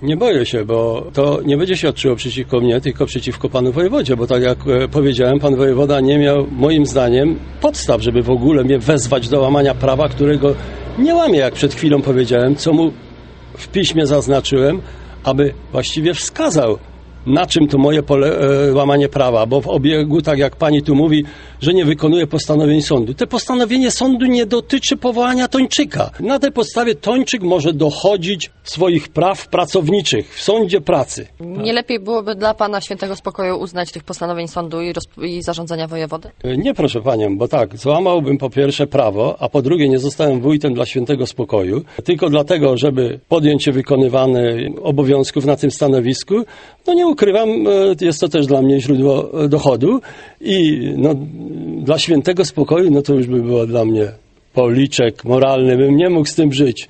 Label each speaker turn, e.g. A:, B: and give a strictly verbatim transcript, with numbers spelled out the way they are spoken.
A: Nie boję się, bo to nie będzie świadczyło przeciwko mnie, tylko przeciwko panu wojewodzie, bo tak jak powiedziałem, pan wojewoda nie miał moim zdaniem podstaw, żeby w ogóle mnie wezwać do łamania prawa, którego nie łamie, jak przed chwilą powiedziałem, co mu w piśmie zaznaczyłem, aby właściwie wskazał, na czym to moje pole, e, łamanie prawa, bo w obiegu, tak jak pani tu mówi, że nie wykonuje postanowień sądu. Te postanowienie sądu nie dotyczy powołania Tończyka. Na tej podstawie Tończyk może dochodzić swoich praw pracowniczych w sądzie pracy.
B: Nie lepiej byłoby dla pana świętego spokoju uznać tych postanowień sądu i, roz- i zarządzenia wojewody?
A: E, Nie, proszę panią, bo tak, złamałbym po pierwsze prawo, a po drugie nie zostałem wójtem dla świętego spokoju, tylko dlatego, żeby podjąć się wykonywane obowiązków na tym stanowisku. No nie ukrywam, jest to też dla mnie źródło dochodu i no, dla świętego spokoju, no to już by było dla mnie policzek moralny, bym nie mógł z tym żyć.